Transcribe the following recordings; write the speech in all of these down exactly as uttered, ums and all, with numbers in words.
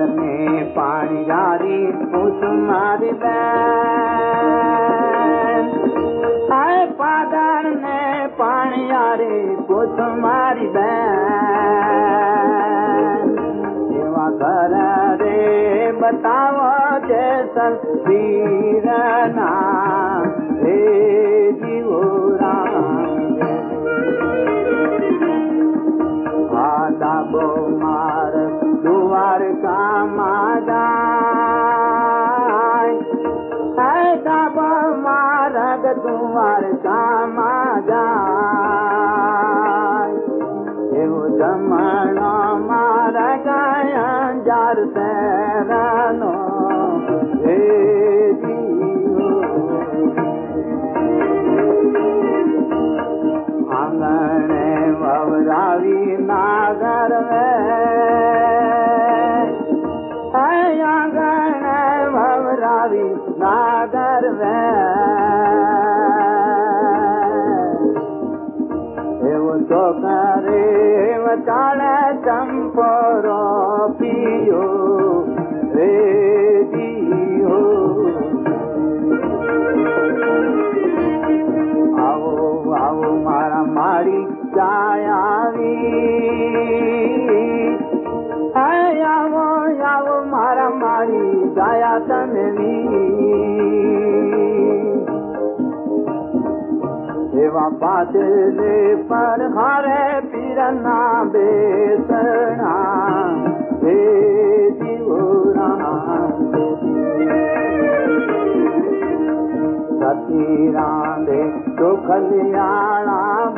पादर में पानी जारी कुसुमारी बैन आए पादर में पानी जारी कुसुमारी बैन सेवा कर रे बताओ जैसल वीरना हे जीवो राम आदाबो मार दुआर का मादाय आदाबो मारग दुआर का मादाय एवो जमणो मार गायन जार तेरनो हे जीवो आंगणे ववरावी नागर में आंगणे ववरावी नागर में एवं तो करे वचाले चंपोरो पियो रे जियो आओ आओ मारा मारी जायावी आओ आओ मारा मारी जाया तनवी सेवा पादले पर हारे पीरना बेसना हे जीवो राम सती रांधे तो कल्याणा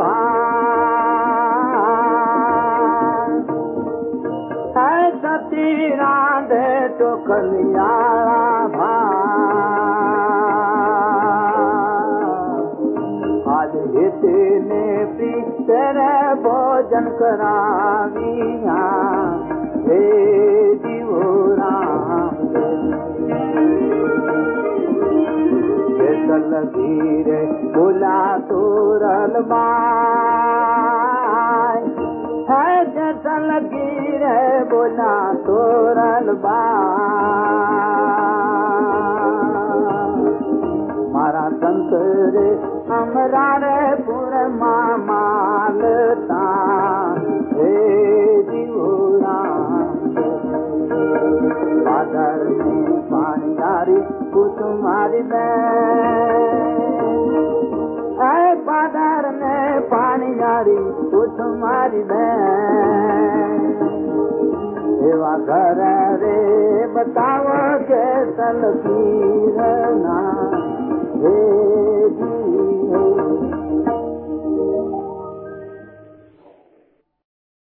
भान है सती रांधे तो कल्याणा भान आज हिते ने तेरे भोजन कराविया हे जीवो राम जैसल धीरे बोला तोरल बाय है जैसल गिरे बोला तोरल बाय मारा संत रे हमरा रे पूरे मामालता हे जीवो राम पादर में पानी जारी कुसुमारी बैन आए पादर में पानी जारी कुसुमारी बैन सेवा कर रे बताओ कैसल पीरना